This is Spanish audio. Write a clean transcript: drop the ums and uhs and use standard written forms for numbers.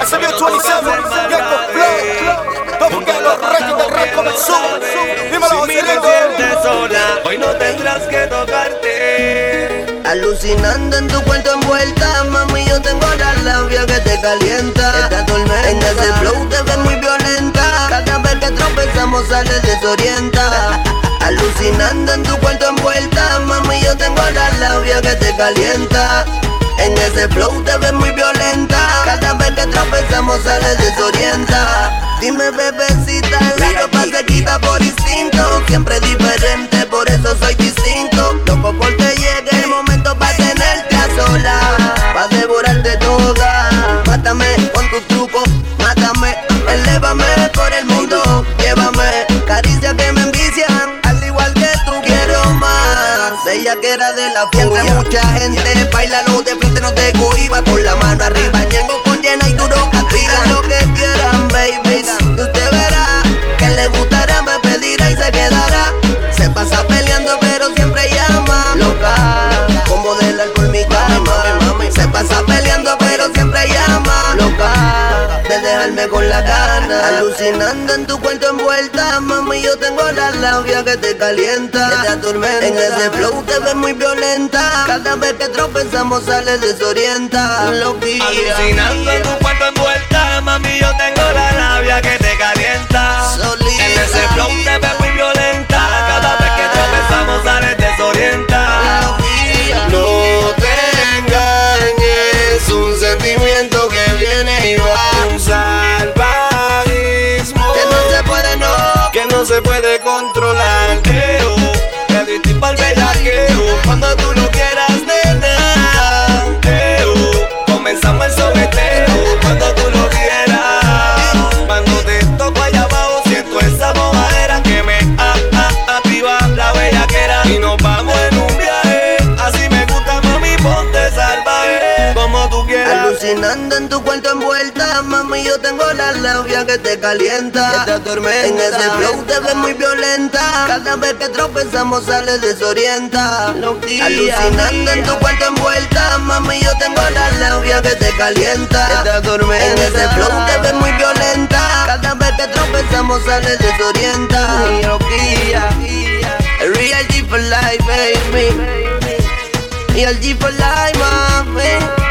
Ese viejo 27, Gecko Flow. Don't forget los reyes del rap comenzó. Dímelo, Si me sientes sola, hoy no tendrás que tocarte. Alucinando en tu cuento envuelta, mami, yo tengo la labia que te calienta. Esta tormenta, en ese flow te ves muy violenta. Cada vez que tropezamos sales desorienta. Alucinando en tu cuento envuelta, mami, yo tengo la labia que te calienta. En ese flow te ves muy violenta. Cada vez que tropezamos sales desorienta. Dime, bebecita, la ropa se quita por instinto. Siempre diferente, por eso soy distinto. Loco porque llegue el momento pa' tenerte a sola, pa' devorarte toda. Mátame con tus trucos, mátame, elévame por el mundo. Llévame, caricias que me envician, al igual que tú quiero más. Ella que era de la fiesta, mucha gente, bailalo de frente, no te cohiba. Con la mano arriba, llego con llena y duro, castiga lo que quieran, baby. Usted verá que le gustará, me pedirá y se quedará. Se pasa peleando pero siempre llama. Loca, como del alcohol mi cama. Se pasa peleando pero siempre llama. Loca, de dejarme con la gana. Alucinando en tu cuento envuelta, mami, yo tengo la labia que te calienta, que te atormenta. En ese flow te ves muy violenta. Cada vez que tropezamos sales desorienta. Alucinando en tu cuento envuelta, mami, yo tengo la labia que te calienta. Solita. En ese flow te ves muy violenta. Cada vez que tropezamos sales desorienta. No te engañes, un sentimiento que viene y va. Un salvajismo Que no se puede, no. que no se puede controlar. Que distinto al bellaqueo. Cuando tú lo quieras, nena. Comenzamos el sobeteo. Cuando tú lo quieras. Cuando te toco allá abajo, siento esa mojadera que me activa la bellaquera. Y nos vamos en un viaje. Así me gusta, mami, ponte salvaje. Como tú quieras. Alucinando en tu cuento envuelta, mami, yo tengo la labia que te calienta, que te atormenta. En ese flow te ves muy violenta. Cada vez que tropezamos sales desorienta. Alucinando en tu cuento envuelta, mami, yo tengo la labia que te calienta, que te atormenta. En ese flow te ves muy violenta. Cada vez que tropezamos sales desorienta. Real G for life, baby. Real G for life, mami.